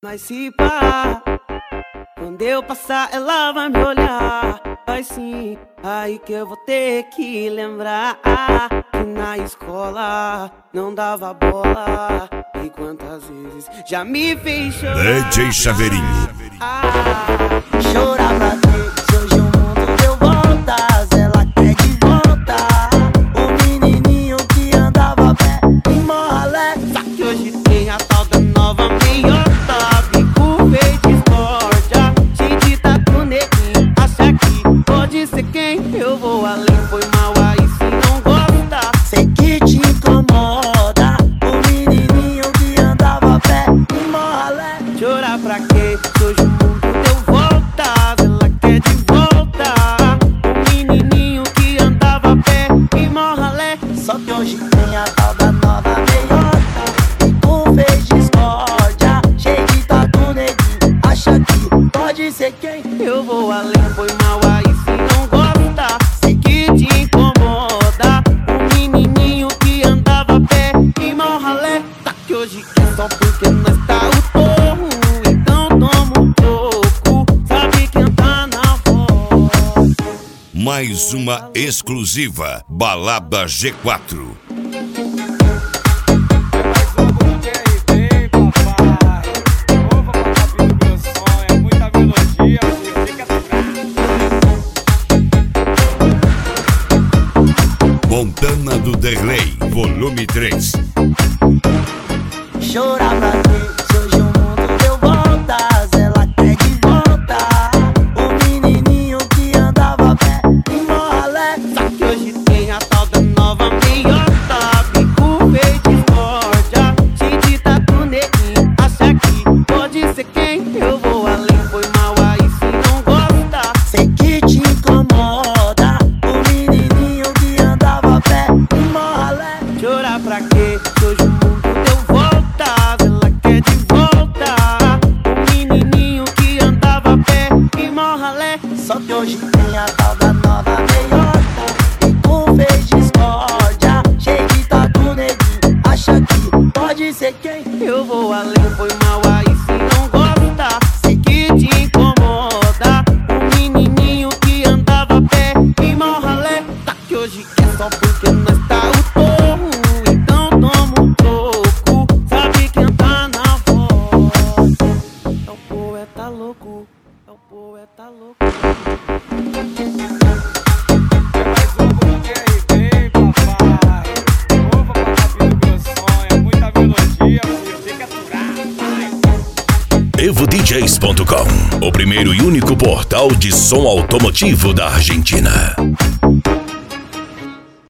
Mas se pá, quando eu passar ela vai me olhar. Vai sim, aí que eu vou ter que lembrar que na escola não dava bola. E quantas vezes já me fez chorar. DJ Chaveirinho. Chorar pra quê? Se hoje o mundo deu voltas, ela quer de volta o menininho que andava a pé em Morralé. Só que hoje tem a tal da nova meiota, bico verde discórdia, cheio de tatu neguinho. Acha que pode ser quem? Eu vou além, foi mal aí se não gosta. Sei que te incomoda o menininho que andava a pé em Morralé. Chorar pra quê? Se hoje o mundo deu voltas, ela quer de volta o menininho que andava a pé em Morralé. Só que hoje tem a tal da nova meiota, bico fez discórdia, cheio de tatu neguinho. Acha que pode ser quem? Eu vou além, foi mal aí se não gosta. Sei que te incomoda o menininho que andava a pé em Morralé. Tá que hoje quer só porque nós tá o torro, então toma um pouco, sabe quem tá na voz. Mais uma exclusiva Balada G4. Montana do Derlei, volume 3. Chorar pra quê? Se hoje o mundo deu voltas, ela quer de volta o menininho que andava a pé em Morralé. Só que hoje tem a tal da nova meiota, bico verde discórdia, cheio de tatu neguinho. Acha que pode ser quem? Eu vou além, foi mal aí se não gosta. Sei que te incomoda o menininho que andava a pé em Morralé. Chorar pra quê? Se hoje o mundo deu voltas, ela quer de volta o menininho que andava a pé em Morralé. Só que hoje tem a tal da nova meiota, bico fez discórdia, cheio de tatu neguinho. Acha que pode ser quem? Eu vou além, foi mal aí se não gosta. Sei que te incomoda o menininho que andava a pé em Morralé. Tá que hoje quer só porque nós tá o torro, então toma um troco, sabe quem tá na voz. É o poeta louco, é o poeta louco. EvoDJs.com, o primeiro e único portal de som automotivo da Argentina.